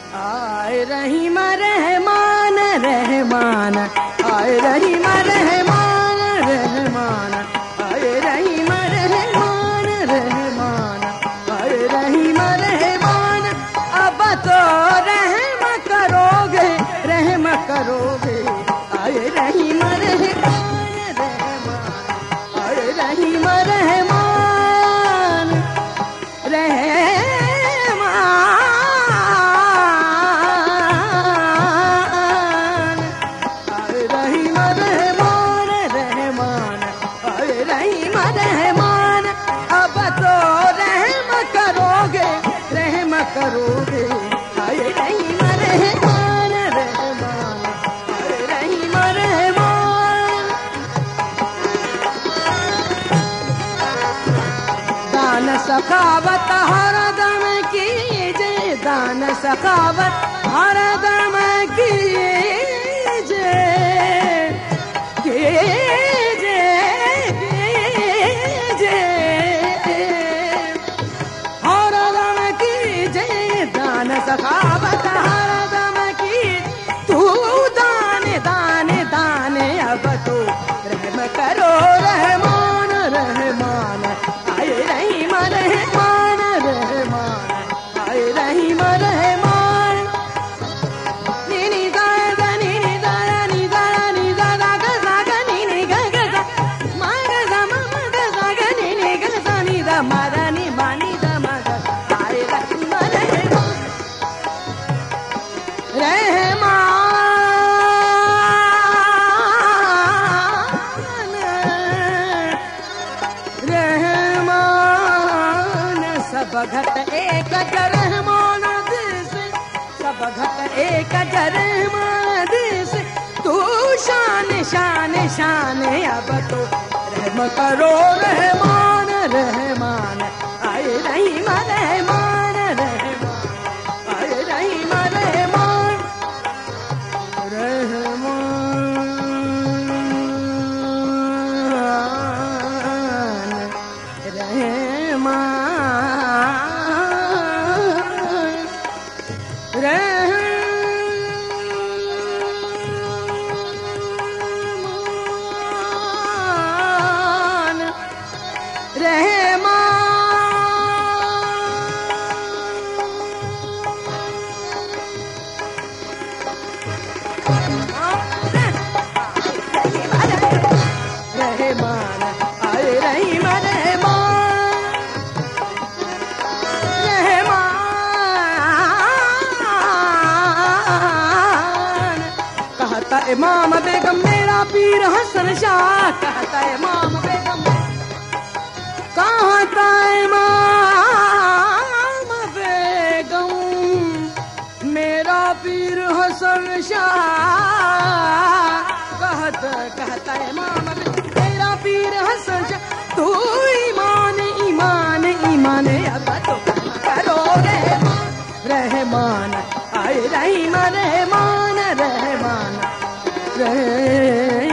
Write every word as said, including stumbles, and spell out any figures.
आए रहीम रहमान रहमान, आए रहीम रहमान रहमान, आए रहीम रहमान रहमान, आए रहीम रहमान। अब तो रहम करोगे रहम करोगे, आए रहीम रहमान रहमान, आए रहीम रहमान रहमान, आए रहीम रहमान रहमान, आए रहीम रहमान। अब तो रहम करोगे रहम करोगे, आए रहीम रहमान रहमान, आए रहीम रहमान। दान सखावत हर दम कीजे, दान सखावत हर दम कीजे, कीजे कीजे हर दम कीजे, दान सखावत हर दम की। तू दाने दाने दाने अब तो रहम करो रहमान रहमान, आए रहीम रहमान रहमान, आए रहीम रहमान। नीनी गा गा नीनी गा नी गा नी गा गा गा गा गा नीनी गा गा गा मा गा गा मा मा गा गा गा नीनी गा गा नी दा मा दा नी मा नी दा मा गा, आए रहीम रहमान रहमान। सब घट एक रहमान दिस, सब घट एक रहमान दिस। तू शान शान शान अब तो रहम करो रहमान रहमान, आए रहीम रहमान रहमान, आए रहीम रहमान रहमान रहमान रहमान रहमान। रहमान आए रहीम रहमान रहमान। कहता इमाम बेगम मेरा पीर हसन शाह, कहता इमाम बेगम, कहता इमाम बेगम मेरा पीर हसन शाह। कहता कहता इमाम मेरा पीर हसन शाह। तू ईमान ईमान ईमान अब तो करो रहमान रहमान, आए रहीम रहमान रहमान रहमान।